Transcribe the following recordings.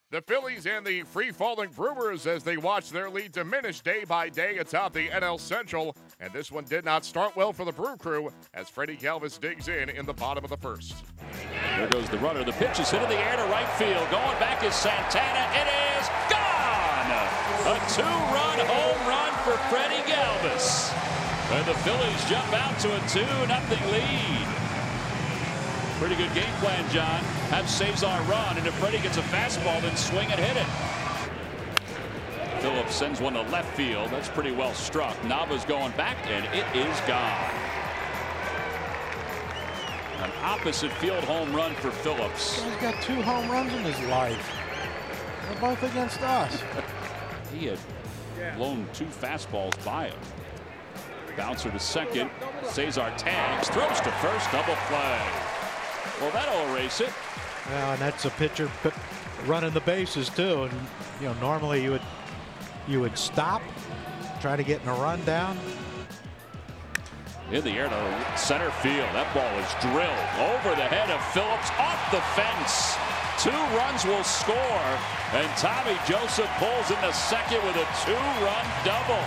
The Phillies and the free-falling Brewers as they watch their lead diminish day by day atop the NL Central. And this one did not start well for the Brew Crew as Freddie Galvis digs in the bottom of the first. There goes the runner. The pitch is hit in the air to right field. Going back is Santana. It is gone! A two-run home run for Freddie Galvis. And the Phillies jump out to a 2-0 lead. Pretty good game plan, John. Have Cesar run, and if Freddie gets a fastball, then swing and hit it. Phillips sends one to left field. That's pretty well struck. Nava's going back, and it is gone. An opposite field home run for Phillips. He's got 2 home runs in his life. They're both against us. He had blown 2 fastballs by him. Bouncer to second. Cesar tags, throws to first, double play. Well, that'll erase it. Well, and that's a pitcher running the bases too. And normally you would stop, try to get in a run down. In the air to center field. That ball is drilled over the head of Phillips, off the fence. 2 runs will score, and Tommy Joseph pulls in the second with a 2-run double.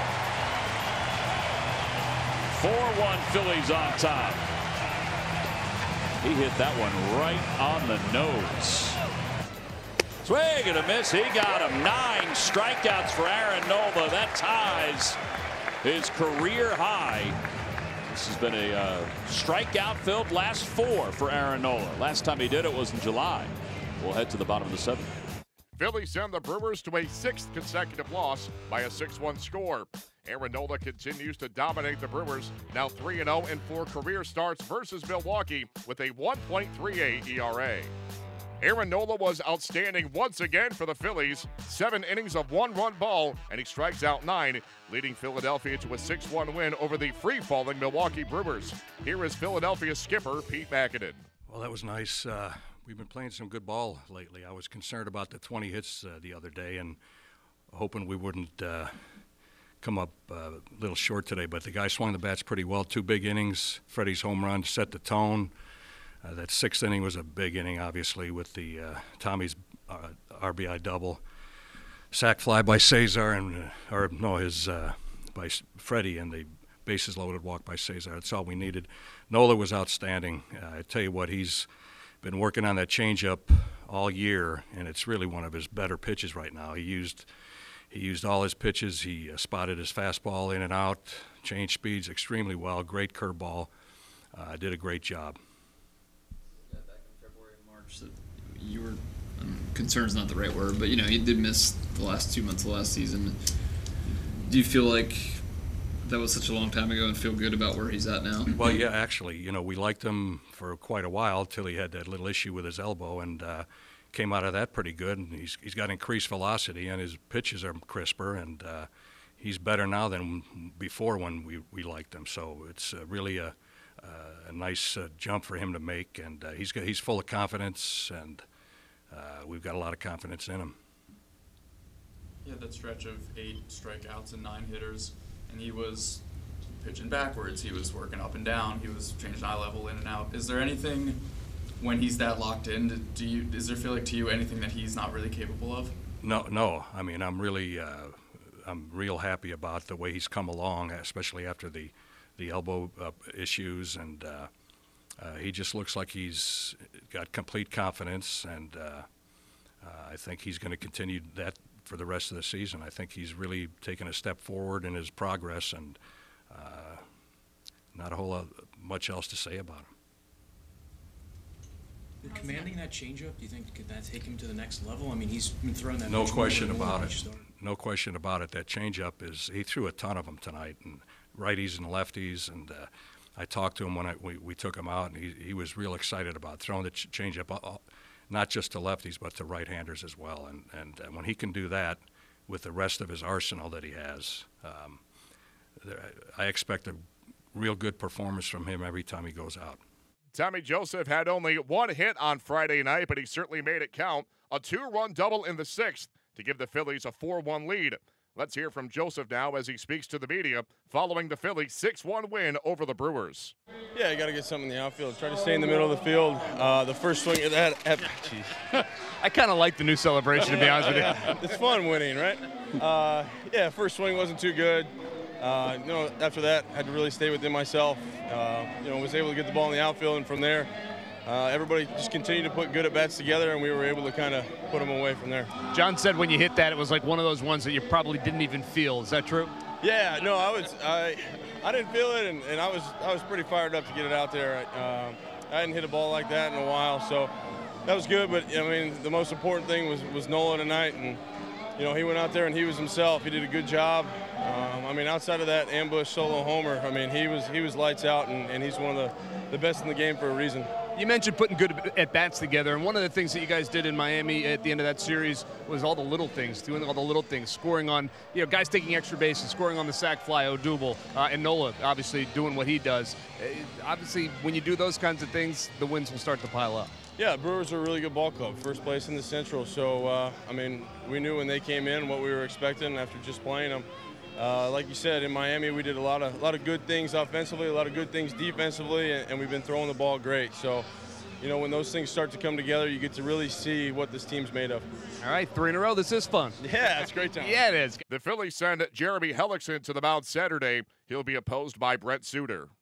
4-1 Phillies on top. He hit that one right on the nose. Swing and a miss. He got him. 9 strikeouts for Aaron Nola. That ties his career high. This has been a strikeout-filled last 4 for Aaron Nola. Last time he did it was in July. We'll head to the bottom of the 7th. Phillies send the Brewers to a 6th consecutive loss by a 6-1 score. Aaron Nola continues to dominate the Brewers, now 3-0 in 4 career starts versus Milwaukee with a 1.38 ERA. Aaron Nola was outstanding once again for the Phillies. 7 innings of 1-run ball, and he strikes out 9, leading Philadelphia to a 6-1 win over the free-falling Milwaukee Brewers. Here is Philadelphia skipper Pete Mackinnon. Well, that was nice. We've been playing some good ball lately. I was concerned about the 20 hits the other day and hoping we wouldn't come up a little short today, but the guy swung the bats pretty well. 2 big innings. Freddie's home run set the tone. That 6th inning was a big inning, obviously, with the Tommy's RBI double. Sac fly by Cesar by Freddie, and the bases loaded walk by Cesar. That's all we needed. Nola was outstanding. I tell you what, he's been working on that changeup all year, and it's really one of his better pitches right now. He used all his pitches. He spotted his fastball in and out, changed speeds extremely well. Great curveball. Did a great job. Yeah, back in February and March, you were concerned's not the right word, but he did miss the last 2 months of last season. Do you feel like that was such a long time ago and feel good about where he's at now? Well, yeah, actually, we liked him for quite a while till he had that little issue with his elbow, and came out of that pretty good. And he's got increased velocity, and his pitches are crisper, and he's better now than before when we liked him. So it's really a nice jump for him to make, and he's full of confidence, and we've got a lot of confidence in him. He had that stretch of 8 strikeouts and 9 hitters, and he was pitching backwards. He was working up and down. He was changing eye level in and out. Is there anything when he's that locked in? Does there feel like to you anything that he's not really capable of? No. I mean, I'm real happy about the way he's come along, especially after the elbow issues, and he just looks like he's got complete confidence, and I think he's going to continue that for the rest of the season. I think he's really taken a step forward in his progress, and not a whole lot much else to say about him. Commanding that changeup, do you think could that take him to the next level? I mean, he's been throwing that. No question about it. No question about it. That changeup he threw a ton of them tonight, and righties and lefties. And I talked to him when we took him out, and he was real excited about throwing the changeup, not just to lefties but to right-handers as well. And when he can do that with the rest of his arsenal that he has, I expect a real good performance from him every time he goes out. Tommy Joseph had only 1 hit on Friday night, but he certainly made it count. A 2-run double in the 6th to give the Phillies a 4-1 lead. Let's hear from Joseph now as he speaks to the media following the Phillies' 6-1 win over the Brewers. Yeah, you got to get something in the outfield. Try to stay in the middle of the field. The first swing of that. I kind of like the new celebration, to be honest with you. It's fun winning, right? Yeah, first swing wasn't too good. After that, I had to really stay within myself. Was able to get the ball in the outfield, and from there, everybody just continued to put good at-bats together, and we were able to kind of put them away from there. John said when you hit that, it was like one of those ones that you probably didn't even feel. Is that true? Yeah, no, I didn't feel it, and I was pretty fired up to get it out there. I hadn't hit a ball like that in a while, so that was good. But I mean, the most important thing was Nola tonight, and he went out there and he was himself. He did a good job. Outside of that ambush solo homer, he was lights out, and he's one of the best in the game for a reason. You mentioned putting good at-bats together, and one of the things that you guys did in Miami at the end of that series was all the little things, doing all the little things, scoring on, guys taking extra bases, scoring on the sac fly, Odubel, and Nola obviously doing what he does. Obviously, when you do those kinds of things, the wins will start to pile up. Yeah, Brewers are a really good ball club, first place in the Central. So, we knew when they came in what we were expecting after just playing them. Like you said, in Miami, we did a lot of good things offensively, a lot of good things defensively, and we've been throwing the ball great. So, when those things start to come together, you get to really see what this team's made of. All right, 3 in a row. This is fun. Yeah, it's a great time. Yeah, it is. The Phillies send Jeremy Hellickson to the mound Saturday. He'll be opposed by Brent Suter.